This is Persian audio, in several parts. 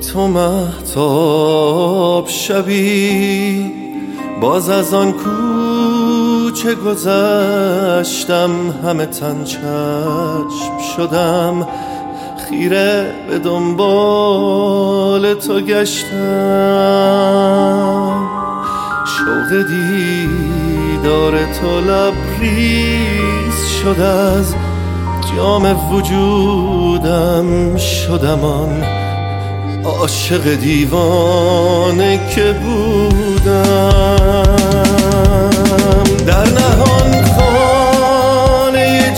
تو مهتاب شبی باز از آن کوچه گذشتم، همه تن چشم شدم، خیره به دنبال تو گشتم. شوق دیدار تو لبریز شد، از جام وجودم شدم آن عاشق دیوانه که بودم. در نهان خانه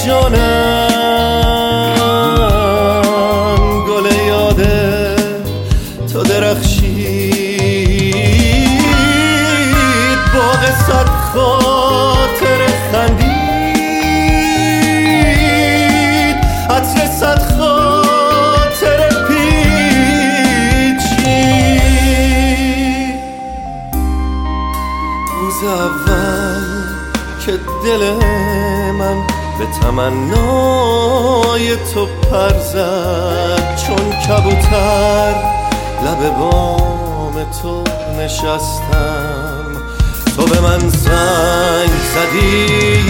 جانم گل یاد تو درخشید، باغ صد خاطر خندید، عطر صد خاطر پیچید. روز اول که دل من به تمنای تو پر زد، چون کبوتر لب بام تو نشستم. تو به من زنگ زدی،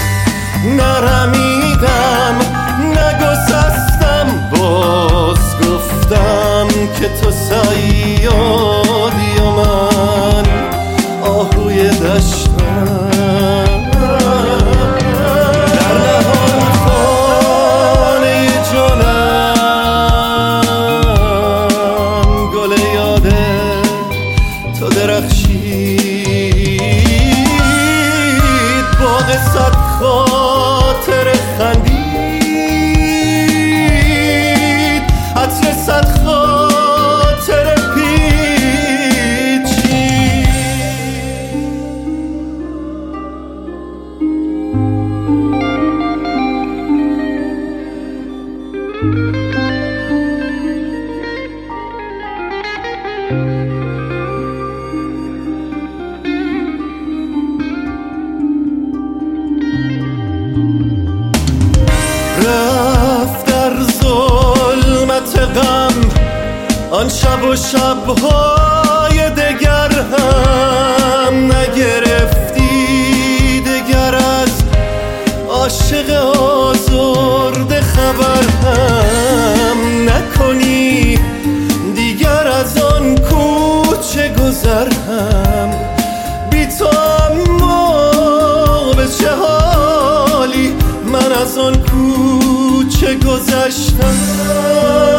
نرمیدم نگسستم، باز گفتم که تو صیادی و من آهوی دشتم. در نهان خانه جانم گل یاد تو درخشید، باغ صد خاطر خندید، عطر صد خاطر پیچید. رفت در ظلمت غم آن شب و شبهای دگر هم نگرفتی، دگر از عاشق آزرده خبر هم نکنی، دیگر از آن کوچه گذر هم. بی تو اما به چه حالی من از آن کوچه گذشتم.